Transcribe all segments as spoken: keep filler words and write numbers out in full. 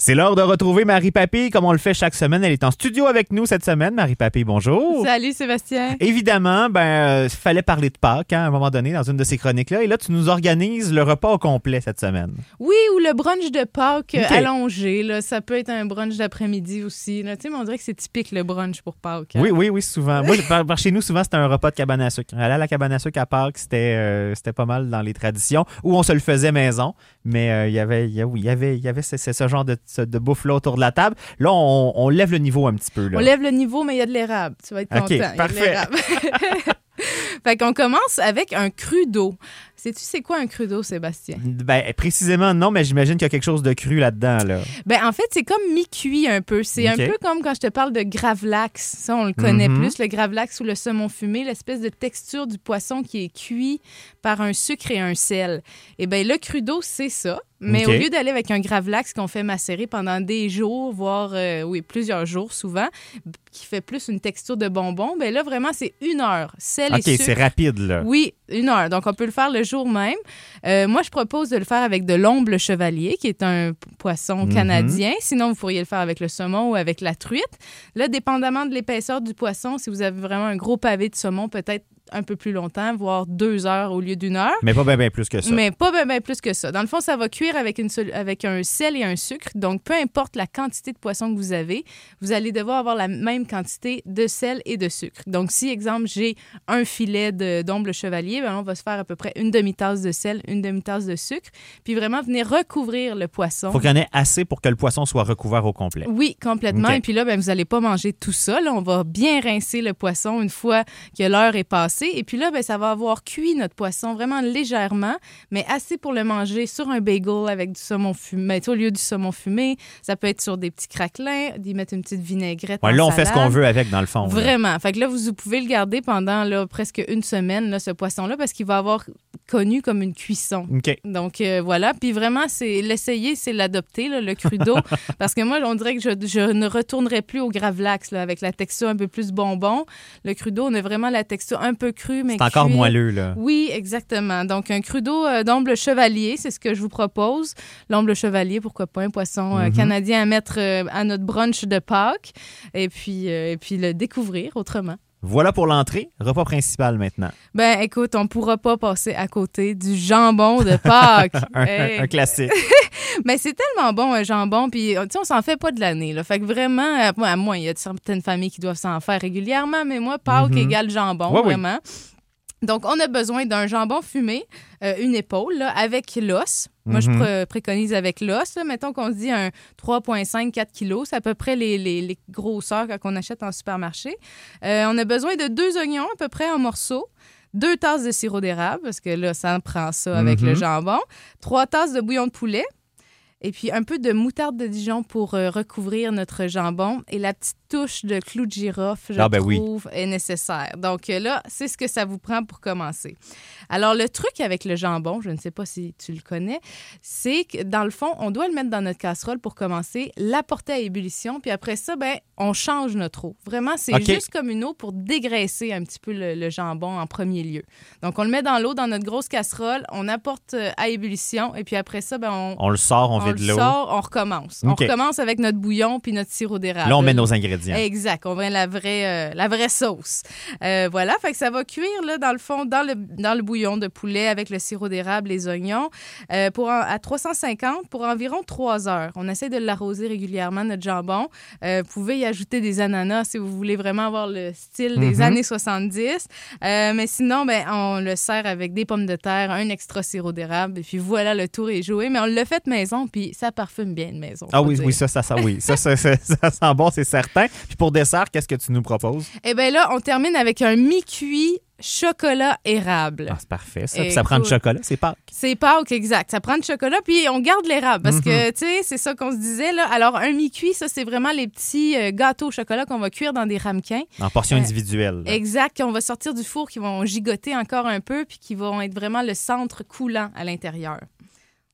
C'est l'heure de retrouver Marie-Papy comme on le fait chaque semaine. Elle est en studio avec nous cette semaine. Marie-Papy, bonjour. Salut Sébastien. Évidemment, ben, euh, fallait parler de Pâques hein, à un moment donné dans une de ces chroniques-là. Et là, tu nous organises le repas au complet cette semaine. Oui, ou le brunch de Pâques okay. allongé. Là. Ça peut être un brunch d'après-midi aussi. Tu sais, mais on dirait que c'est typique le brunch pour Pâques. Hein? Oui, oui, oui, souvent. Moi, par, par chez nous, souvent, c'était un repas de cabane à sucre. Aller à la cabane à sucre à Pâques, c'était, euh, c'était pas mal dans les traditions où on se le faisait maison. Mais il euh, y avait, y, oui, y avait, y avait ce, ce genre de, de bouffe-là autour de la table. Là, on, on lève le niveau un petit peu. Là. On lève le niveau, mais il y a de l'érable. Tu vas être content. OK, parfait. Fait qu'on commence avec un cru d'eau. Sais-tu c'est quoi un cru d'eau, Sébastien? Ben, précisément, non, mais j'imagine qu'il y a quelque chose de cru là-dedans. Là. Ben, en fait, c'est comme mi-cuit un peu. C'est okay. un peu comme quand je te parle de gravlax. Ça, on le connaît mm-hmm. plus, le gravlax ou le saumon fumé, l'espèce de texture du poisson qui est cuit par un sucre et un sel. Eh bien, le cru d'eau, c'est ça. Mais okay. au lieu d'aller avec un gravlax qu'on fait macérer pendant des jours, voire euh, oui, plusieurs jours souvent, qui fait plus une texture de bonbon, bien là, vraiment, c'est une heure. Sel okay, et sucre. OK, c'est rapide, là. Oui, une heure. Donc, on peut le faire le jour même. Euh, moi, je propose de le faire avec de l'omble chevalier, qui est un poisson mm-hmm. canadien. Sinon, vous pourriez le faire avec le saumon ou avec la truite. Là, dépendamment de l'épaisseur du poisson, si vous avez vraiment un gros pavé de saumon, peut-être un peu plus longtemps, voire deux heures au lieu d'une heure. Mais pas bien ben plus que ça. Mais pas bien ben plus que ça. Dans le fond, ça va cuire avec, une sol- avec un sel et un sucre. Donc, peu importe la quantité de poisson que vous avez, vous allez devoir avoir la même quantité de sel et de sucre. Donc, si, exemple, j'ai un filet de, d'omble chevalier, ben, on va se faire à peu près une demi-tasse de sel, une demi-tasse de sucre, puis vraiment venir recouvrir le poisson. Il faut qu'il y en ait assez pour que le poisson soit recouvert au complet. Oui, complètement. Okay. Et puis là, ben, vous n'allez pas manger tout ça. Là. On va bien rincer le poisson une fois que l'heure est passée. Et puis là, ben, ça va avoir cuit notre poisson vraiment légèrement, mais assez pour le manger sur un bagel avec du saumon fumé. Au lieu du saumon fumé, ça peut être sur des petits craquelins, d'y mettre une petite vinaigrette. Ouais, en là, on salade. fait ce qu'on veut avec, dans le fond. Vraiment. Là. Fait que là, vous pouvez le garder pendant là, presque une semaine, là, ce poisson-là, parce qu'il va avoir connu comme une cuisson. OK. Donc, euh, voilà. Puis vraiment, c'est l'essayer, c'est l'adopter, là, le cru d'eau. Parce que moi, on dirait que je, je ne retournerai plus au gravlax, là, avec la texture un peu plus bonbon. Le cru d'eau, on a vraiment la texture un peu crue, mais c'est encore cuit. moelleux, là. Oui, exactement. Donc, un cru d'eau euh, d'omble chevalier, c'est ce que je vous propose. L'omble chevalier, pourquoi pas, un poisson euh, mm-hmm. canadien à mettre euh, à notre brunch de Pâques et puis, euh, et puis le découvrir autrement. Voilà pour l'entrée. Repas principal maintenant. Ben, écoute, on pourra pas passer à côté du jambon de Pâques. un, hey. un classique. Mais c'est tellement bon, un jambon. Puis, tu sais, on s'en fait pas de l'année. Là. Fait que vraiment, à moi, il y a certaines familles qui doivent s'en faire régulièrement, mais moi, Pâques mm-hmm. égale jambon, ouais, vraiment. Oui. Donc, on a besoin d'un jambon fumé, euh, une épaule, là, avec l'os. Moi, mm-hmm. je pr- préconise avec l'os. Là. Mettons qu'on se dit un trois virgule cinq à quatre kilos. C'est à peu près les, les, les grosseurs qu'on achète en supermarché. Euh, on a besoin de deux oignons à peu près en morceaux. Deux tasses de sirop d'érable, parce que là, ça en prend ça avec mm-hmm. le jambon. Trois tasses de bouillon de poulet. Et puis, un peu de moutarde de Dijon pour euh, recouvrir notre jambon. Et la petite touche de clou de girofle, je ah ben trouve, oui. est nécessaire. Donc euh, là, c'est ce que ça vous prend pour commencer. Alors, le truc avec le jambon, je ne sais pas si tu le connais, c'est que, dans le fond, on doit le mettre dans notre casserole pour commencer, l'apporter à ébullition, puis après ça, ben, on change notre eau. Vraiment, c'est okay. juste comme une eau pour dégraisser un petit peu le, le jambon en premier lieu. Donc, on le met dans l'eau, dans notre grosse casserole, on apporte à ébullition, et puis après ça, ben, on... On le sort, on, on vide l'eau. On le sort, on recommence. Okay. On recommence avec notre bouillon puis notre sirop d'érable. Là, on met nos ingrédients. Exact. On met la vraie, euh, la vraie sauce. Euh, voilà. Fait que ça va cuire, là, dans le fond, dans le, dans le bouillon de poulet avec le sirop d'érable, les oignons, euh, pour en, à trois cent cinquante pour environ trois heures. On essaie de l'arroser régulièrement, notre jambon. Euh, vous pouvez y ajouter des ananas si vous voulez vraiment avoir le style des mm-hmm. années soixante-dix. Euh, mais sinon, ben, on le sert avec des pommes de terre, un extra sirop d'érable, et puis voilà, le tour est joué. Mais on l'a fait maison, puis ça parfume bien de maison. Ah oui, dire. oui, ça, ça, ça, oui. ça, ça, ça, ça sent bon, c'est certain. Puis pour dessert, qu'est-ce que tu nous proposes? Eh bien là, on termine avec un mi-cuit chocolat érable. Ah, c'est parfait, ça. Puis ça prend du chocolat, c'est Pâques. C'est Pâques, exact. Ça prend du chocolat, puis on garde l'érable parce mm-hmm. que, tu sais, c'est ça qu'on se disait, là. Alors, un mi-cuit, ça, c'est vraiment les petits euh, gâteaux au chocolat qu'on va cuire dans des ramequins. En portions euh, individuelles. Là. Exact, qu'on va sortir du four, qui vont gigoter encore un peu, puis qui vont être vraiment le centre coulant à l'intérieur.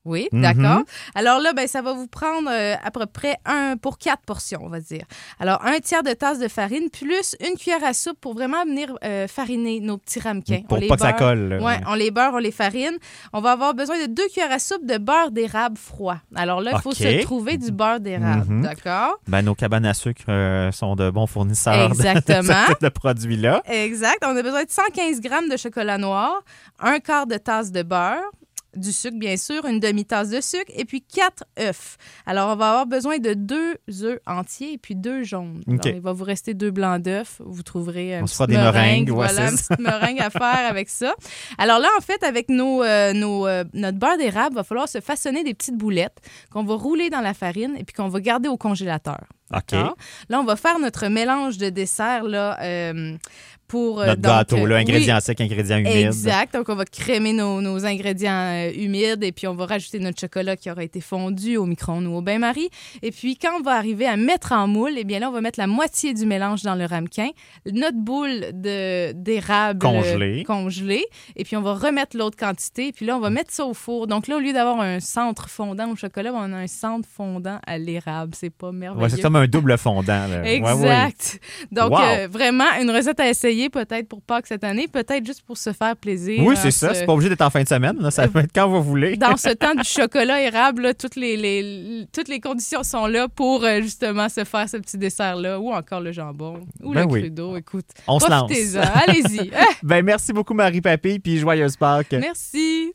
Oui, Mhm. d'accord. Alors là, ben, ça va vous prendre euh, à peu près un pour quatre portions, on va dire. Alors, un tiers de tasse de farine plus une cuillère à soupe pour vraiment venir euh, fariner nos petits ramequins. Pour On les pas que ça beurre. colle. là, Ouais, ouais. on les beurre, on les farine. On va avoir besoin de deux cuillères à soupe de beurre d'érable froid. Alors là, il faut OK. se trouver du beurre d'érable, Mhm. d'accord? Ben, nos cabanes à sucre euh, sont de bons fournisseurs de- Exactement. de, ce type de produits-là. Exact. On a besoin de cent quinze grammes de chocolat noir, un quart de tasse de beurre, du sucre, bien sûr, une demi-tasse de sucre et puis quatre œufs. Alors, on va avoir besoin de deux œufs entiers et puis deux jaunes. OK. Alors, il va vous rester deux blancs d'œufs. Vous trouverez un On se petit fera des meringues, ouais, voilà, c'est une ça. petite meringue à faire avec ça. Alors là, en fait, avec nos, euh, nos, euh, notre beurre d'érable, il va falloir se façonner des petites boulettes qu'on va rouler dans la farine et puis qu'on va garder au congélateur. OK. D'accord? Là, on va faire notre mélange de dessert là, euh, pour... euh, Notre donc, gâteau, là, euh, ingrédients oui, secs, ingrédients humides. exact. Donc, on va crémer nos, nos ingrédients euh, humides et puis on va rajouter notre chocolat qui aura été fondu au micro-ondes ou au bain-marie. Et puis, quand on va arriver à mettre en moule, eh bien là, on va mettre la moitié du mélange dans le ramequin, notre boule de, d'érable Congelée. euh, congelée, et puis on va remettre l'autre quantité. Et puis là, on va mettre ça au four. Donc là, au lieu d'avoir un centre fondant au chocolat, on a un centre fondant à l'érable. C'est pas merveilleux. Ouais, c'est comme un double fondant. Là. Ouais, ouais. Exact. Donc, Wow. euh, vraiment, une recette à essayer peut-être pour Pâques cette année, peut-être juste pour se faire plaisir. Oui, en c'est ça. ce- C'est pas obligé d'être en fin de semaine. Là. Ça peut être quand vous voulez. Dans ce temps du chocolat érable, là, toutes, les, les- toutes les conditions sont là pour euh, justement se faire ce petit dessert-là, ou encore le jambon, ou Ben le oui. crudo. Écoute, On se lance. profitez-en. Allez-y. Ben, merci beaucoup, Marie-Papille, puis joyeuse Pâques. Merci.